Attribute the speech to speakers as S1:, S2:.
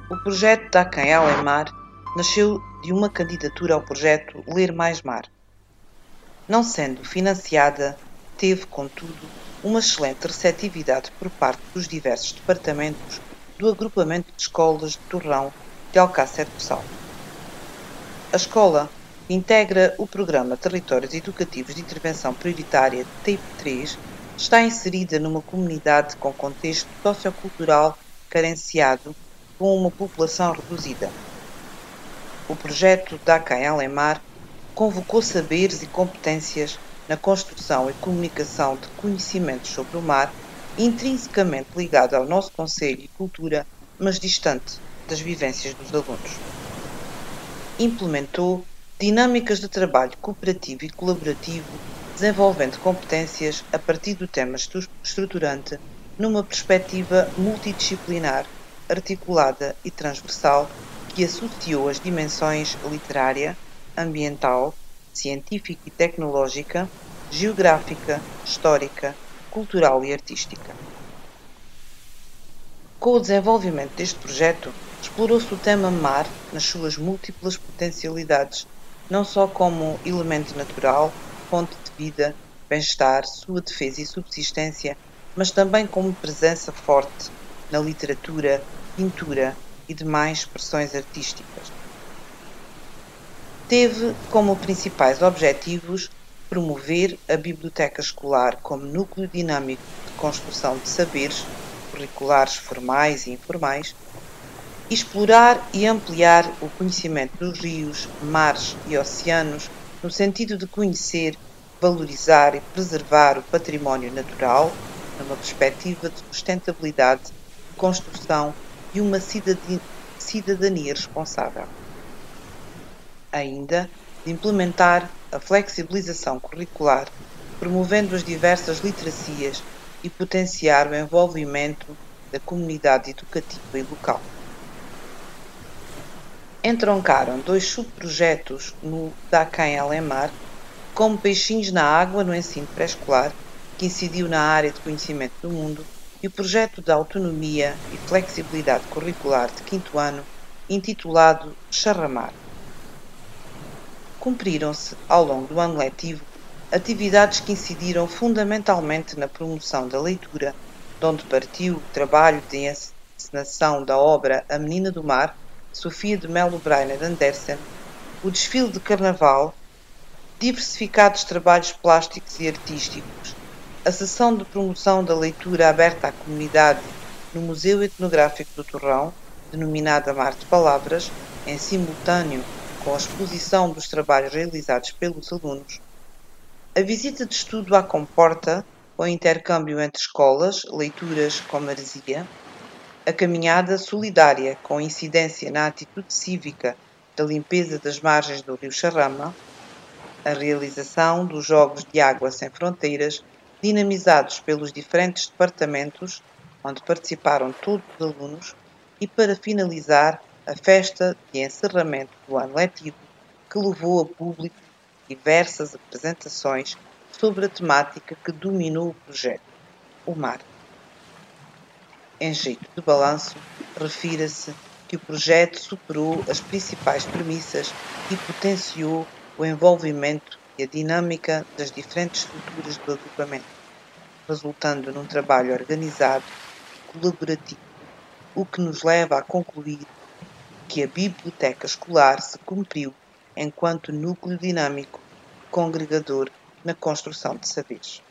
S1: O projeto da Akan Alemar nasceu de uma candidatura ao projeto Ler Mais Mar. Não sendo financiada, teve, contudo, uma excelente receptividade por parte dos diversos departamentos do agrupamento de escolas de Torrão de Alcácer do Sal. A escola integra o programa Territórios Educativos de Intervenção Prioritária TEIP 3, está inserida numa comunidade com contexto sociocultural carenciado, com uma população reduzida. O projeto da Akan Alemar convocou saberes e competências na construção e comunicação de conhecimentos sobre o mar, intrinsecamente ligado ao nosso concelho e cultura, mas distante das vivências dos alunos. Implementou dinâmicas de trabalho cooperativo e colaborativo, desenvolvendo competências a partir do tema estruturante, numa perspectiva multidisciplinar, articulada e transversal, que associou as dimensões literária, ambiental, científica e tecnológica, geográfica, histórica, cultural e artística. Com o desenvolvimento deste projeto, explorou-se o tema mar nas suas múltiplas potencialidades, não só como elemento natural, fonte de vida, bem-estar, sua defesa e subsistência, mas também como presença forte na literatura, pintura e demais expressões artísticas. Teve como principais objetivos promover a biblioteca escolar como núcleo dinâmico de construção de saberes curriculares formais e informais, explorar e ampliar o conhecimento dos rios, mares e oceanos no sentido de conhecer, valorizar e preservar o património natural, numa perspectiva de sustentabilidade, de construção e uma cidadania responsável. Ainda de implementar a flexibilização curricular, promovendo as diversas literacias e potenciar o envolvimento da comunidade educativa e local. Entroncaram 2 subprojetos no da Akan Alemar, como Peixinhos na Água no ensino pré-escolar, que incidiu na área de conhecimento do mundo, e o projeto de autonomia e flexibilidade curricular de 5º ano, intitulado Charramar. Cumpriram-se, ao longo do ano letivo, atividades que incidiram fundamentalmente na promoção da leitura, de onde partiu o trabalho de encenação da obra A Menina do Mar, Sofia de Melo Brainer Andersen, o desfile de carnaval, diversificados trabalhos plásticos e artísticos, a sessão de promoção da leitura aberta à comunidade no Museu Etnográfico do Torrão, denominada Mar de Palavras, em simultâneo com a exposição dos trabalhos realizados pelos alunos, a visita de estudo à comporta, o intercâmbio entre escolas, leituras com maresia, a caminhada solidária com incidência na atitude cívica da limpeza das margens do rio Charrama, a realização dos Jogos de Água Sem Fronteiras, dinamizados pelos diferentes departamentos, onde participaram todos os alunos, e para finalizar, a festa de encerramento do ano letivo, que levou a público diversas apresentações sobre a temática que dominou o projeto, o mar. Em jeito de balanço, refira-se que o projeto superou as principais premissas e potenciou o envolvimento e a dinâmica das diferentes estruturas do agrupamento, resultando num trabalho organizado e colaborativo, o que nos leva a concluir que a biblioteca escolar se cumpriu enquanto núcleo dinâmico congregador na construção de saberes.